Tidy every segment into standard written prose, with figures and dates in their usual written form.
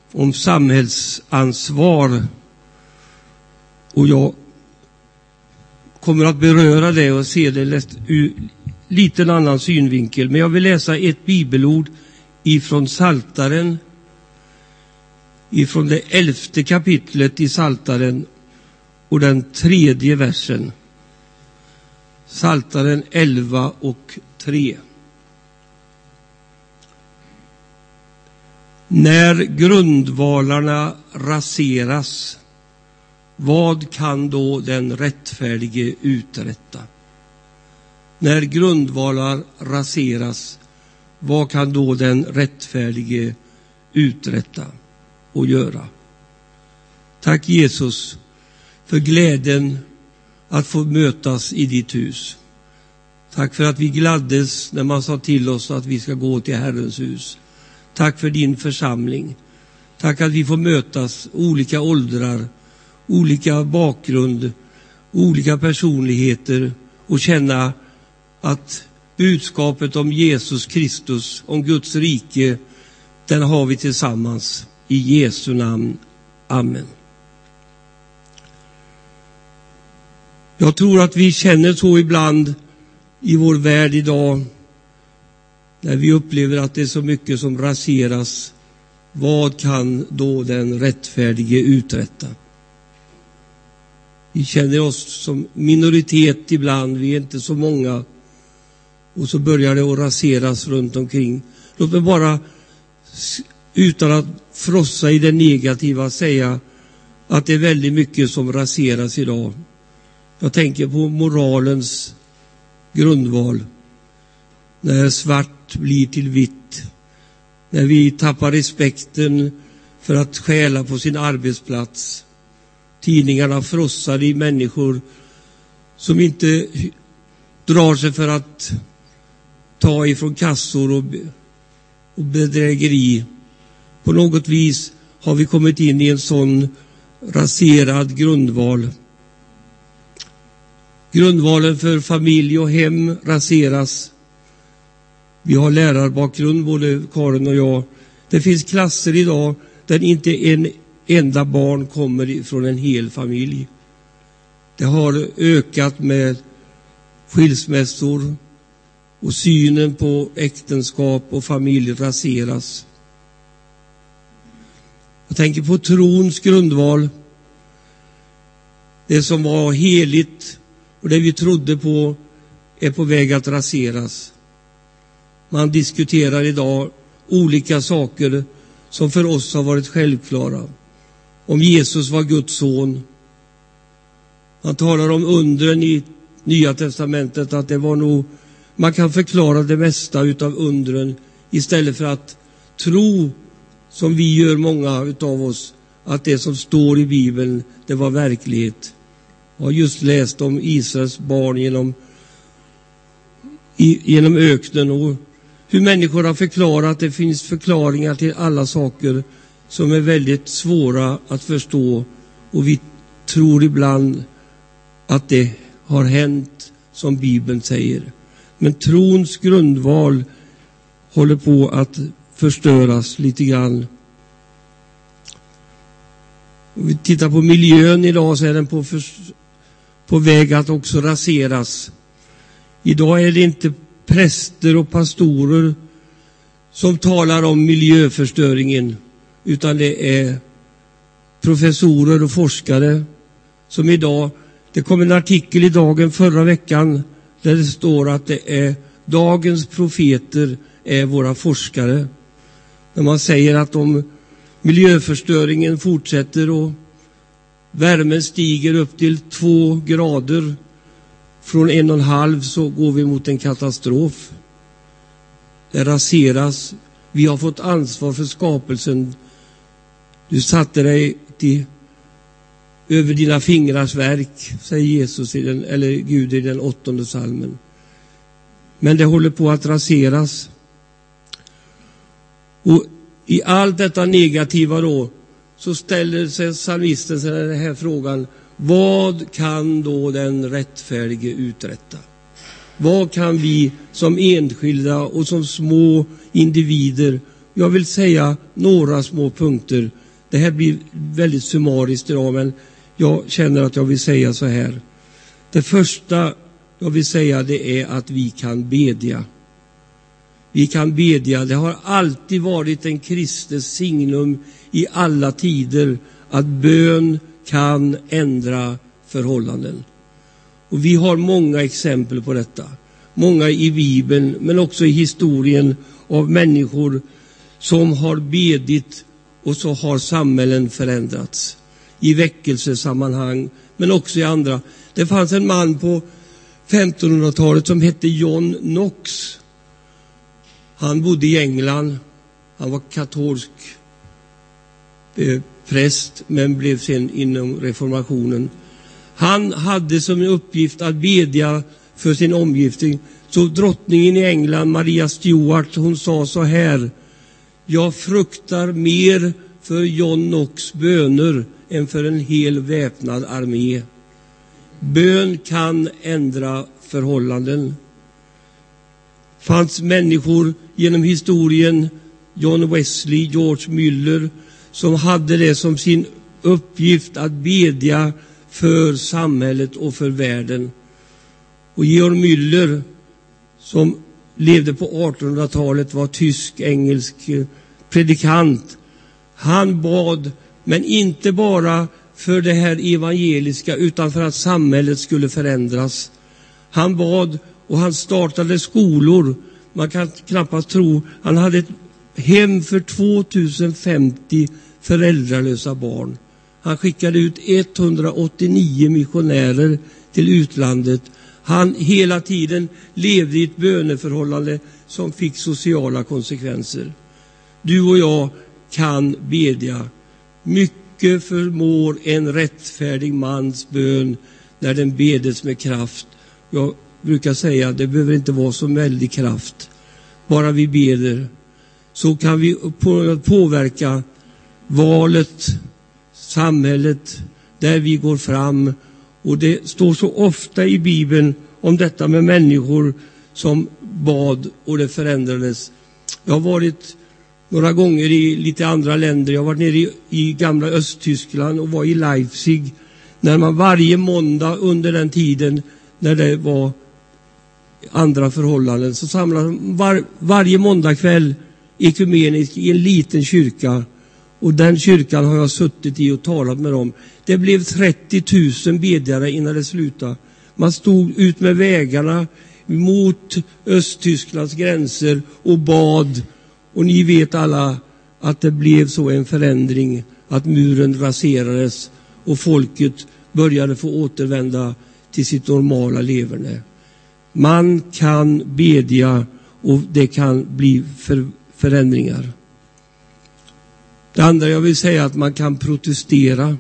om samhällsansvar, och jag kommer att beröra det och se det ur lite en annan synvinkel. Men jag vill läsa ett bibelord ifrån Psaltaren, ifrån det 11:e kapitlet i Psaltaren och den 3:e versen. Psaltaren 11:3. När grundvalarna raseras, vad kan då den rättfärdige uträtta? När grundvalar raseras, vad kan då den rättfärdige uträtta och göra? Tack Jesus för glädjen att få mötas i ditt hus. Tack för att vi gladdes när man sa till oss att vi ska gå till Herrens hus. Tack för din församling. Tack att vi får mötas, olika åldrar, olika bakgrund, olika personligheter, och känna att budskapet om Jesus Kristus, om Guds rike, den har vi tillsammans. I Jesu namn. Amen. Jag tror att vi känner så ibland i vår värld idag, när vi upplever att det är så mycket som raseras. Vad kan då den rättfärdige uträtta? Vi känner oss som minoritet ibland, vi är inte så många, och så börjar det att raseras runt omkring. Låt mig bara, utan att frossa i det negativa, säga att det är väldigt mycket som raseras idag. Jag tänker på moralens grundval. När svart blir till vitt. När vi tappar respekten för att stjäla på sin arbetsplats. Tidningarna frossar i människor som inte drar sig för att ta ifrån kassor och bedrägeri. På något vis har vi kommit in i en sån raserad grundval. Grundvalen för familj och hem raseras. Vi har lärarbakgrund, både Karin och jag. Det finns klasser idag där inte en enda barn kommer från en hel familj. Det har ökat med skilsmässor, och synen på äktenskap och familj raseras. Jag tänker på trons grundval. Det som var heligt och det vi trodde på är på väg att raseras. Man diskuterar idag olika saker som för oss har varit självklara. Om Jesus var Guds son. Man talar om undren i Nya testamentet, att det var nog, man kan förklara det mesta utav undren istället för att tro, som vi gör många utav oss, att det som står i Bibeln, det var verklighet. Jag har just läst om Israels barn genom öknen, och hur människor har förklarat att det finns förklaringar till alla saker som är väldigt svåra att förstå, och vi tror ibland att det har hänt som Bibeln säger. Men trons grundval håller på att förstöras lite grann. Om vi tittar på miljön idag, så är den på väg att också raseras. Idag är det inte präster och pastorer som talar om miljöförstöringen, utan det är professorer och forskare som idag, det kom en artikel i Dagen förra veckan där det står att det är dagens profeter är våra forskare. När man säger att om miljöförstöringen fortsätter och värmen stiger upp till 2 grader från 1,5, så går vi mot en katastrof. Det raseras. Vi har fått ansvar för skapelsen. Du satte dig över dina fingrars verk, säger Jesus eller Gud i den 8:e psalmen. Men det håller på att raseras. Och i allt detta negativa då, så ställer sig psalmisten den här frågan: vad kan då den rättfärdige uträtta? Vad kan vi som enskilda och som små individer jag vill säga några små punkter. Det här blir väldigt summariskt idag, men jag känner att jag vill säga så här. Det första jag vill säga, det är att vi kan bedja. Vi kan bedja. Det har alltid varit en kristens signum i alla tider att bön kan ändra förhållanden. Och vi har många exempel på detta. Många i Bibeln, men också i historien av människor som har bedit och så har samhällen förändrats. I väckelsesammanhang, men också i andra. Det fanns en man på 1500-talet som hette John Knox. Han bodde i England. Han var katolsk präst, men blev sen inom reformationen. Han hade som uppgift att bedja för sin omgivning. Så drottningen i England, Maria Stuart, hon sa så här: jag fruktar mer för John Knox böner än för en hel väpnad armé. Bön kan ändra förhållanden. Fanns människor genom historien, John Wesley, George Muller, som hade det som sin uppgift att bedja för samhället och för världen. Och Georg Müller, som levde på 1800-talet, var tysk-engelsk predikant. Han bad, men inte bara för det här evangeliska, utan för att samhället skulle förändras. Han bad och han startade skolor. Man kan knappast tro. Han hade ett hem för 2050 föräldralösa barn. Han skickade ut 189 missionärer till utlandet. Han hela tiden levde i ett böneförhållande som fick sociala konsekvenser. Du och jag kan bedja. Mycket förmår en rättfärdig mans bön när den bedes med kraft. Jag brukar säga att det behöver inte vara så väldig kraft. Bara vi beder så kan vi påverka valet, samhället, där vi går fram. Och det står så ofta i Bibeln om detta med människor som bad och det förändrades. Jag har varit några gånger i lite andra länder. Jag har varit nere i gamla Östtyskland och var i Leipzig. När man varje måndag under den tiden när det var andra förhållanden, så samlade varje måndagkväll ekumeniskt i en liten kyrka. Och den kyrkan har jag suttit i och talat med dem. Det blev 30 000 bedjare innan det slutade. Man stod ut med vägarna mot Östtysklands gränser och bad. Och ni vet alla att det blev så en förändring, att muren raserades och folket började få återvända till sitt normala leverne. Man kan bedja och det kan bli förändringar. Det andra jag vill säga är att man kan protestera.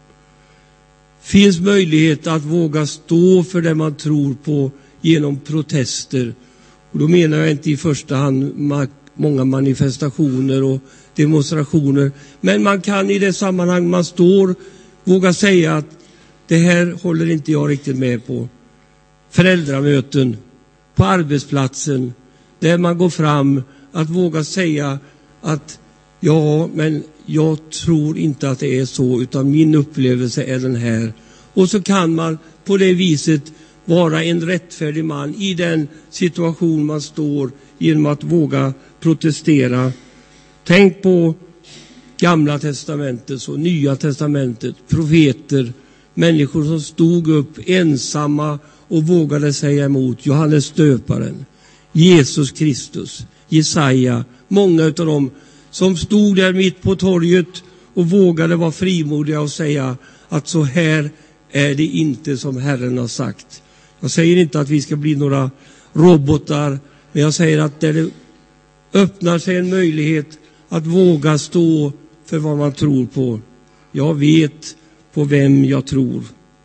Finns möjlighet att våga stå för det man tror på genom protester. Och då menar jag inte i första hand många manifestationer och demonstrationer. Men man kan i det sammanhang man står våga säga att det här håller inte jag riktigt med på. Föräldramöten, på arbetsplatsen, där man går fram, att våga säga att ja, men jag tror inte att det är så, utan min upplevelse är den här. Och så kan man på det viset vara en rättfärdig man i den situation man står, genom att våga protestera. Tänk på Gamla testamentet och Nya testamentet, profeter, människor som stod upp ensamma och vågade säga emot. Johannes döparen, Jesus Kristus, Jesaja, många av dem som stod där mitt på torget och vågade vara frimodiga och säga att så här är det inte som Herren har sagt. Jag säger inte att vi ska bli några robotar, men jag säger att där det öppnar sig en möjlighet att våga stå för vad man tror på. Jag vet på vem jag tror.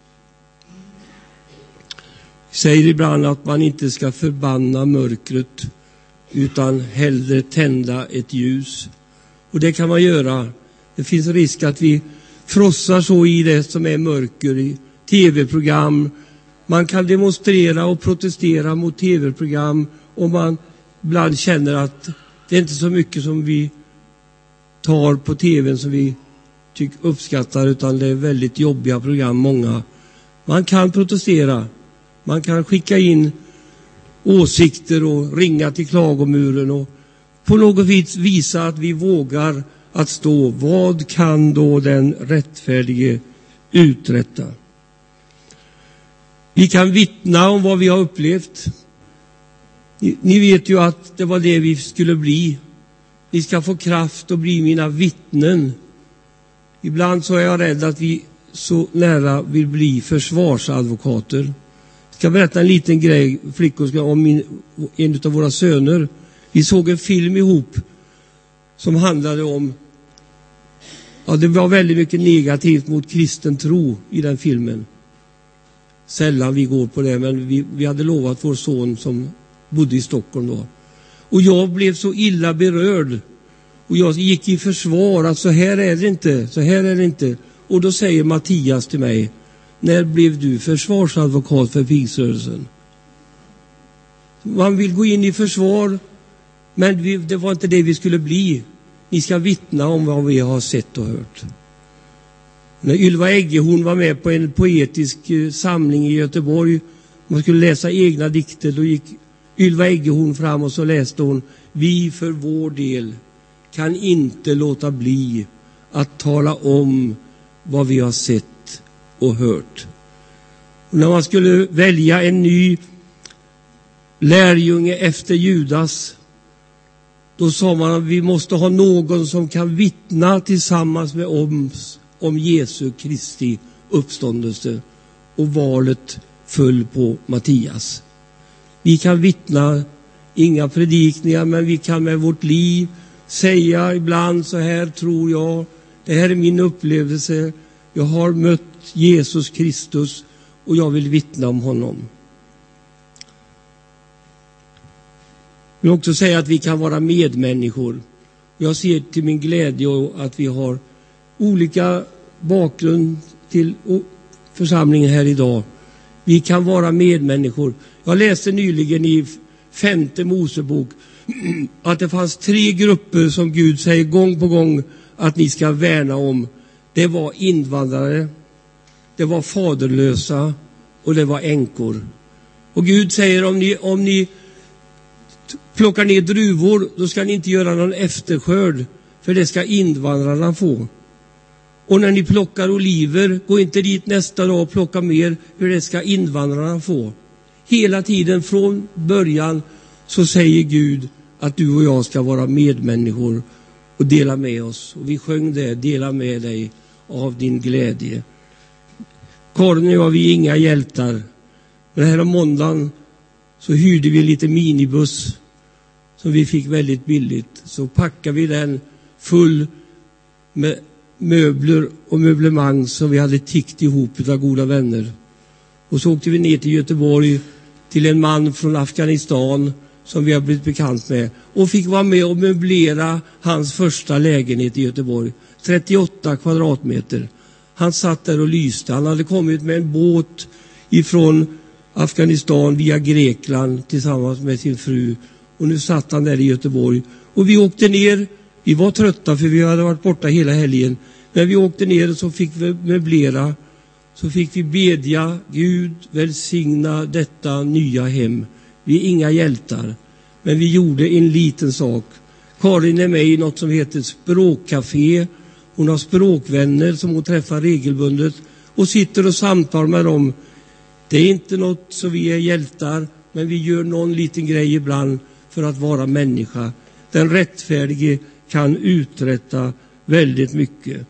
Jag säger ibland att man inte ska förbanna mörkret, utan hellre tända ett ljus. Och det kan man göra. Det finns risk att vi frossar så i det som är mörker, i tv-program. Man kan demonstrera och protestera mot tv-program om man ibland känner att det är inte så mycket som vi tar på tvn som vi uppskattar, utan det är väldigt jobbiga program, många. Man kan protestera, man kan skicka in åsikter och ringa till klagomuren och på något vis visa att vi vågar att stå. Vad kan då den rättfärdige uträtta? Vi kan vittna om vad vi har upplevt. Ni vet ju att det var det vi skulle bli. Ni ska få kraft att bli mina vittnen. Ibland så är jag rädd att vi så nära vill bli försvarsadvokater. Jag ska berätta en liten grej, flickor, om en av våra söner. Vi såg en film ihop som handlade om, det var väldigt mycket negativt mot kristen tro i den filmen. Sällan vi går på det, men vi hade lovat vår son som bodde i Stockholm då. Och jag blev så illa berörd. Och jag gick i försvar att så här är det inte. Och då säger Mattias till mig: när blev du försvarsadvokat för pingsrörelsen? Man vill gå in i försvar, men det var inte det vi skulle bli. Ni ska vittna om vad vi har sett och hört. När Ylva Eggehorn var med på en poetisk samling i Göteborg, man skulle läsa egna dikter, då gick Ylva Eggehorn fram och så läste hon: vi för vår del kan inte låta bli att tala om vad vi har sett och hört. Och när man skulle välja en ny lärjunge efter Judas, då sa man att vi måste ha någon som kan vittna tillsammans med oss om Jesu Kristi uppståndelse. Och valet föll på Mattias. Vi kan vittna, inga predikningar, men vi kan med vårt liv säga ibland: så här tror jag, det här är min upplevelse, jag har mött Jesus Kristus och jag vill vittna om honom. Jag vill också säga att vi kan vara medmänniskor. Jag ser till min glädje att vi har olika bakgrund till församlingen här idag. Vi kan vara medmänniskor. Jag läste nyligen i 5:e Mosebok att det fanns 3 grupper som Gud säger gång på gång att ni ska värna om. Det var invandrare, det var faderlösa och det var änkor. Och Gud säger: om ni plockar ner druvor, då ska ni inte göra någon efterskörd, för det ska invandrarna få. Och när ni plockar oliver, gå inte dit nästa dag och plocka mer, för det ska invandrarna få. Hela tiden från början så säger Gud att du och jag ska vara medmänniskor och dela med oss. Och vi sjöng det: dela med dig av din glädje. Karin och jag, vi är inga hjältar. Men här om måndagen så hyrde vi lite minibuss som vi fick väldigt billigt. Så packade vi den full med möbler och möblemang som vi hade tickt ihop av goda vänner. Och så åkte vi ner till Göteborg till en man från Afghanistan som vi har blivit bekant med, och fick vara med och möblera hans första lägenhet i Göteborg. 38 kvadratmeter. Han satt där och lyste. Han hade kommit med en båt ifrån Afghanistan via Grekland tillsammans med sin fru. Och nu satt han där i Göteborg. Och vi åkte ner. Vi var trötta för vi hade varit borta hela helgen. När vi åkte ner så fick vi möblera. Så fick vi bedja: Gud välsigna detta nya hem. Vi är inga hjältar, men vi gjorde en liten sak. Karin är med i något som heter språkcafé. Hon har språkvänner som hon träffar regelbundet och sitter och samtalar med dem. Det är inte något så vi är hjältar, men vi gör någon liten grej ibland för att vara människa. Den rättfärdige kan uträtta väldigt mycket.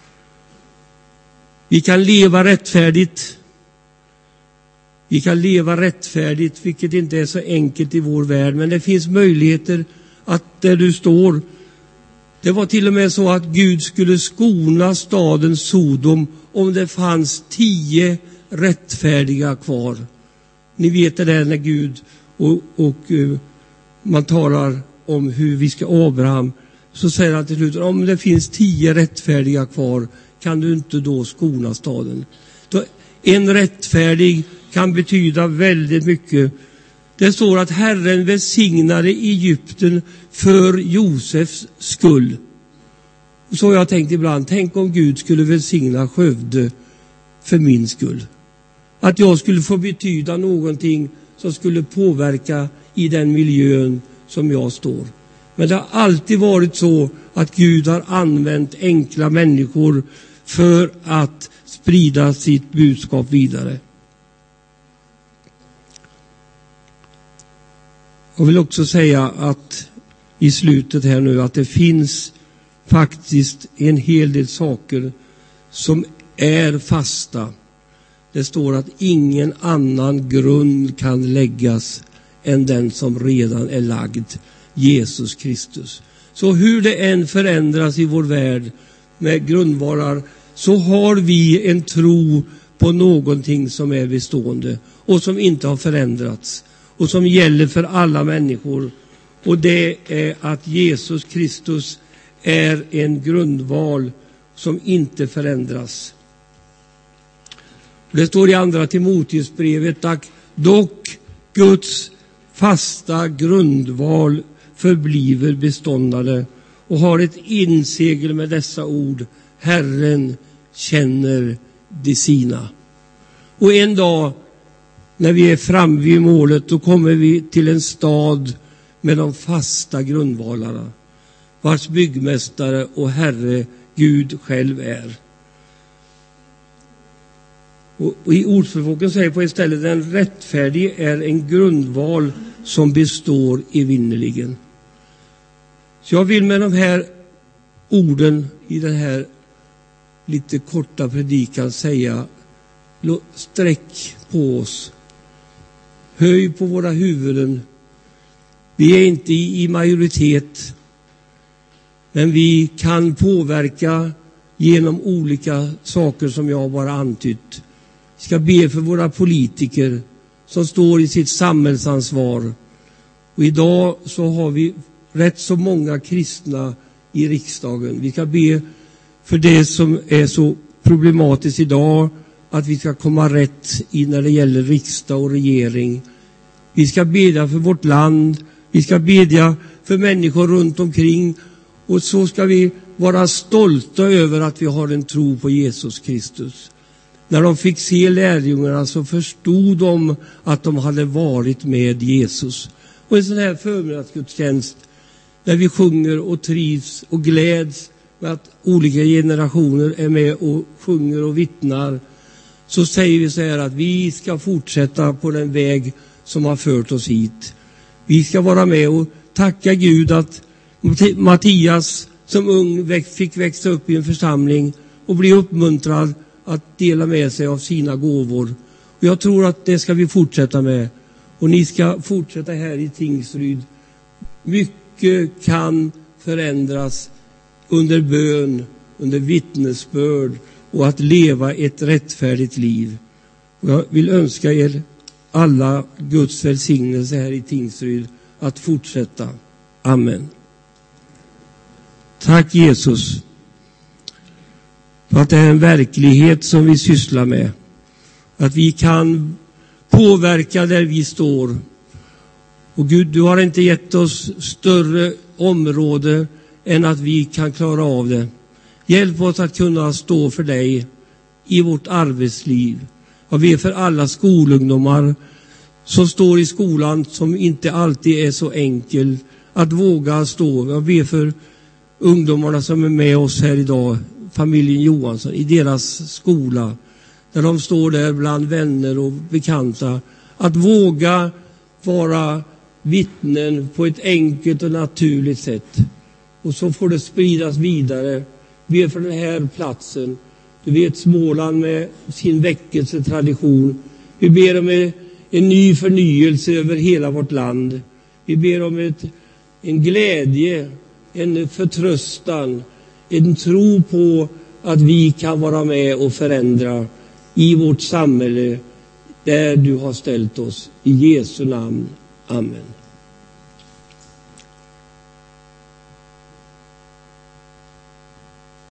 Vi kan leva rättfärdigt. Vi kan leva rättfärdigt, vilket inte är så enkelt i vår värld. Men det finns möjligheter att där du står. Det var till och med så att Gud skulle skona staden Sodom om det fanns 10 rättfärdiga kvar. Ni vet det där när Gud och man talar om hur vi ska Abraham. Så säger han till slut: om det finns 10 rättfärdiga kvar, kan du inte då skona staden? En rättfärdig kan betyda väldigt mycket. Det står att Herren välsignade Egypten för Josefs skull. Och så har jag tänkt ibland, tänk om Gud skulle välsigna Skövde för min skull. Att jag skulle få betyda någonting som skulle påverka i den miljön som jag står. Men det har alltid varit så att Gud har använt enkla människor för att sprida sitt budskap vidare. Jag vill också säga att i slutet här nu att det finns faktiskt en hel del saker som är fasta. Det står att ingen annan grund kan läggas än den som redan är lagd, Jesus Kristus. Så hur det än förändras i vår värld med grundvalar, så har vi en tro på någonting som är bestående och som inte har förändrats och som gäller för alla människor. Och det är att Jesus Kristus är en grundval som inte förändras. Det står i andra Timoteusbrevet att dock Guds fasta grundval förbliver beståndande och har ett insegel med dessa ord: Herren känner de sina. Och en dag när vi är framme vid målet, då kommer vi till en stad med de fasta grundvalarna, vars byggmästare och Herre Gud själv är. Och i Ordspråksboken säger på ett ställe: den rättfärdige är en grundval som består evinnerligen. Så jag vill med de här orden i den här lite korta predikan säga: sträck på oss, höj på våra huvuden. Vi är inte i majoritet, men vi kan påverka genom olika saker som jag bara antytt. Vi ska be för våra politiker som står i sitt samhällsansvar. Och idag så har vi rätt så många kristna i riksdagen. Vi ska be för det som är så problematiskt idag, att vi ska komma rätt i när det gäller riksdag och regering. Vi ska bedja för vårt land. Vi ska bedja för människor runt omkring. Och så ska vi vara stolta över att vi har en tro på Jesus Kristus. När de fick se lärjungarna så förstod de att de hade varit med Jesus. Och en sån här förmiddagsgudstjänst där vi sjunger och trivs och gläds med att olika generationer är med och sjunger och vittnar, så säger vi så här att vi ska fortsätta på den väg som har fört oss hit. Vi ska vara med och tacka Gud att Mattias som ung fick växa upp i en församling och bli uppmuntrad att dela med sig av sina gåvor. Och jag tror att det ska vi fortsätta med. Och ni ska fortsätta här i Tingsryd. Mycket kan förändras under bön, under vittnesbörd och att leva ett rättfärdigt liv. Och jag vill önska er alla Guds välsignelse här i Tingsryd att fortsätta. Amen. Tack Jesus för att det är en verklighet som vi sysslar med. Att vi kan påverka där vi står. Och Gud, du har inte gett oss större område än att vi kan klara av det. Hjälp oss att kunna stå för dig i vårt arbetsliv. Jag ber för alla skolungdomar som står i skolan, som inte alltid är så enkel att våga stå. Jag ber för ungdomarna som är med oss här idag, familjen Johansson, i deras skola, där de står där bland vänner och bekanta, att våga vara vittnen på ett enkelt och naturligt sätt. Och så får det spridas vidare. Vi är för den här platsen. Du vet, Småland med sin väckelsetradition. Vi ber om en ny förnyelse över hela vårt land. Vi ber om en glädje, en förtröstan, en tro på att vi kan vara med och förändra i vårt samhälle där du har ställt oss. I Jesu namn. Amen.